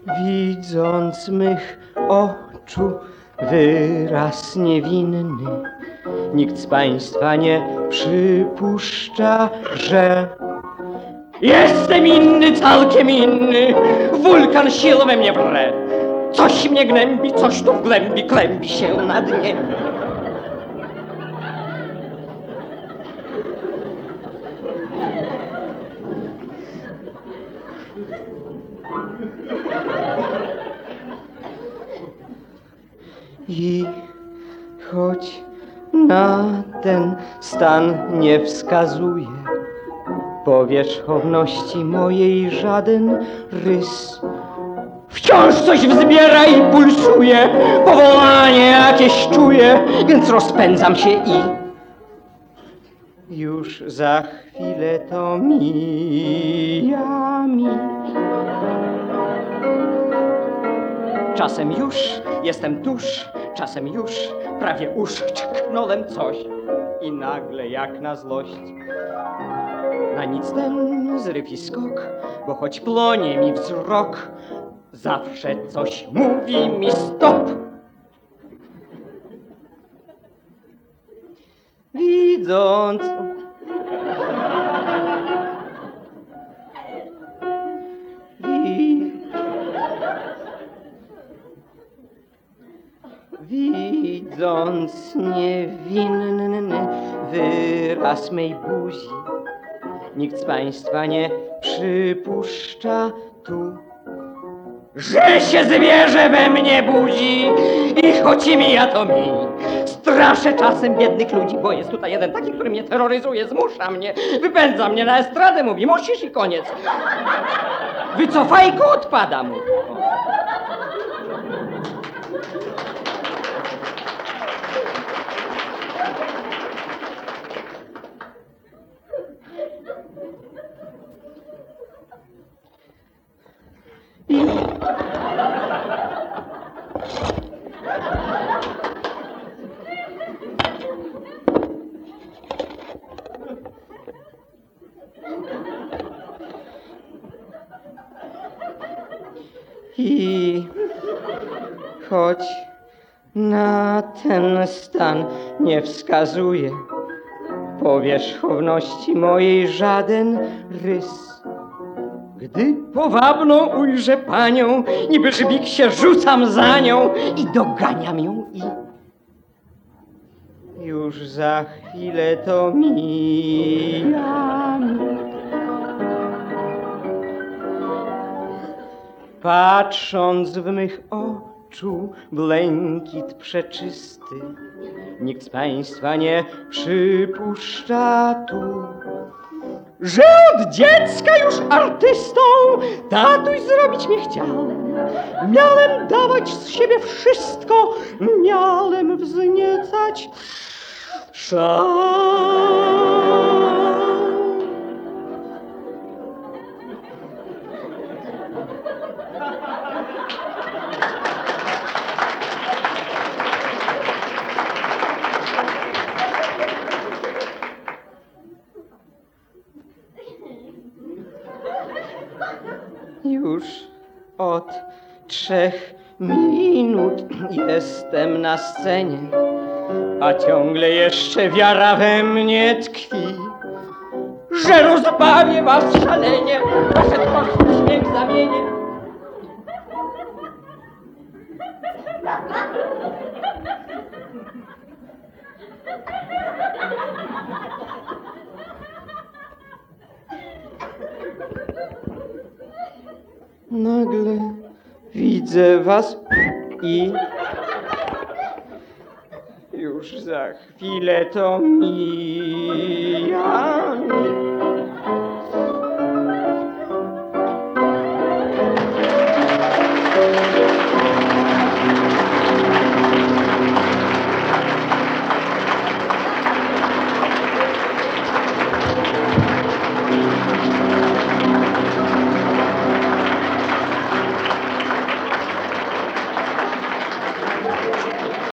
Widząc mych oczu wyraz niewinny, nikt z państwa nie przypuszcza, że jestem inny, całkiem inny. Wulkan sił we mnie wre. Coś mnie gnębi, coś tu w głębi kłębi się na dnie. I choć na ten stan nie wskazuje powierzchowności mojej żaden rys, wciąż coś wzbiera i pulsuje, powołanie jakieś czuję, więc rozpędzam się i już za chwilę to mija mi. Czasem już jestem tuż, czasem już prawie uszczknąłem coś i nagle jak na złość na nic ten zryw i skok, bo choć płonie mi wzrok, zawsze coś mówi mi stop. Widząc widząc niewinny wyraz mej buzi, nikt z państwa nie przypuszcza tu, że się zwierzę we mnie budzi i choć mija to mi. Straszę czasem biednych ludzi, bo jest tutaj jeden taki, który mnie terroryzuje, zmusza mnie, wypędza mnie na estradę, mówi musisz i koniec. Wycofajku, odpada mu. I choć na ten stan nie wskazuje powierzchowności mojej żaden rys, gdy powabną ujrzę panią, niby żbik się rzucam za nią i doganiam ją i już za chwilę to mija mi. Patrząc w mych oczu błękit przeczysty, nikt z państwa nie przypuszcza tu, że od dziecka już artystą tatuś zrobić mnie chciałem. Miałem dawać z siebie wszystko, miałem wzniecać Już od 3 minut jestem na scenie, a ciągle jeszcze wiara we mnie tkwi, że rozbawię was szalenie, wasze twarz w śmiech zamienię. Nagle widzę was i już za chwilę to mija.